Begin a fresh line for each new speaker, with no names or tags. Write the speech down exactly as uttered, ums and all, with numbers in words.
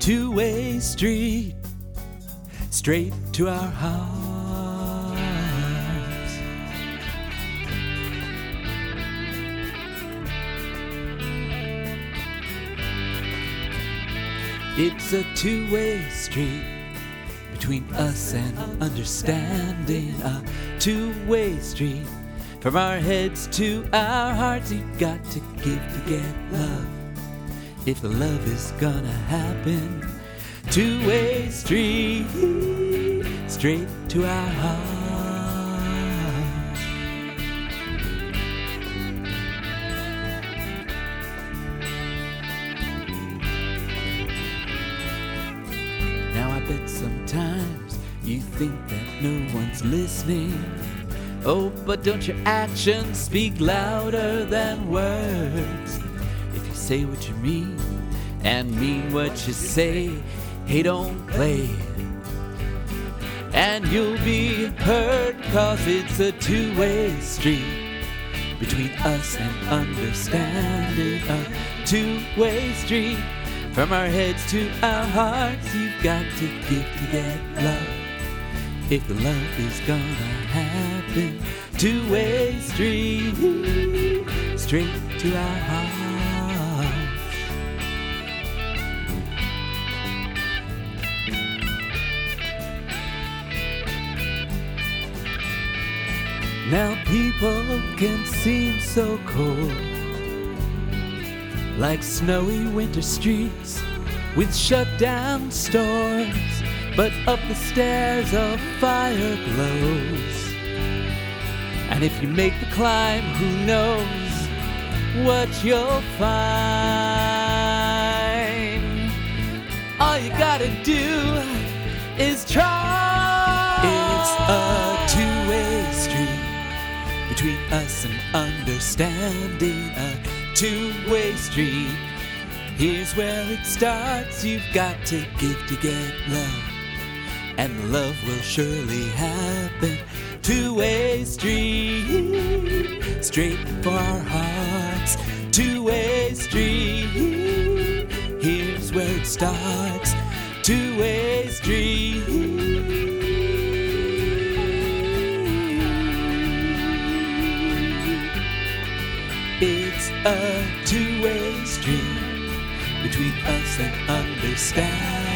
two-way street, straight to our hearts. It's a two-way street between us and understanding, a two-way street from our heads to our hearts. You've got to give to get love if the love is gonna happen. Two-way street, straight to our hearts. Now I bet sometimes you think that no one's listening. Oh, but don't your actions speak louder than words? If you say what you mean and mean what you say, hey, don't play. And you'll be hurt, cause it's a two-way street between us and understanding, a two-way street from our heads to our hearts. You've got to give to get love if the love is gonna happen. Two-way street, straight to our hearts. Now people can seem so cold, like snowy winter streets with shut down stores, but up the stairs a fire glows. And if you make the climb, who knows what you'll find. All you gotta do is try. It's a two-way street between us and understanding, a two-way street. Here's where it starts. You've got to give to get love, and love will surely happen. Two-way street, straight for our hearts. Two-way street, here's where it starts. Two-way street. It's a two-way street between us and understanding.